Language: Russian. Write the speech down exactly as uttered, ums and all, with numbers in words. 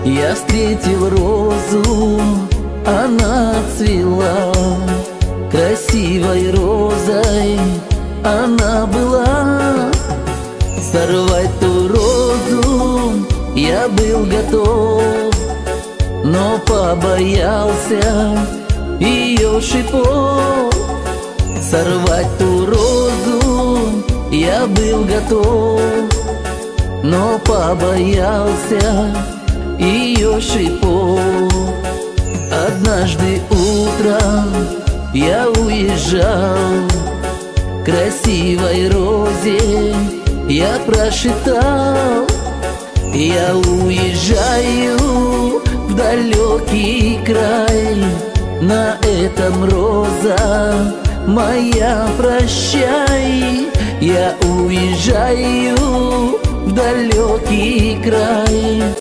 Я встретил розу, она цвела, красивой розой она была. Сорвать ту розу я был готов, но побоялся ее шипов. Сорвать ту розу я был готов, но побоялся ее шипов. Однажды утром я уезжал, красивой розе я прошептал: я уезжаю в далекий край, на этом роза моя прощай. Я уезжаю в далекий край.